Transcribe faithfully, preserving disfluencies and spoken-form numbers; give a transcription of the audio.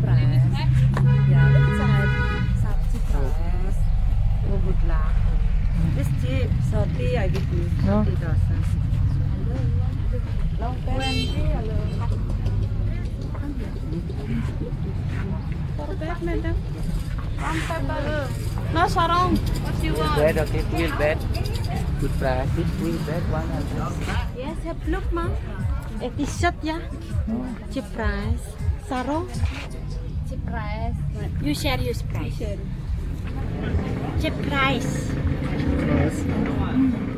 price. Yeah, look inside. seventy price. Oh, good luck. This cheap. thirty, I give you. No. thirty dollars. Long twenty, hello. For bed, madam. One pepper. No, sarong. What you want? Bed, okay, queen bed. Good price. This queen bed, one hundred. Yes, have look, ma'am. A t-shirt, yeah. Cheap price. Sarong. Cheap price. You share your price. Cheap price. Yes.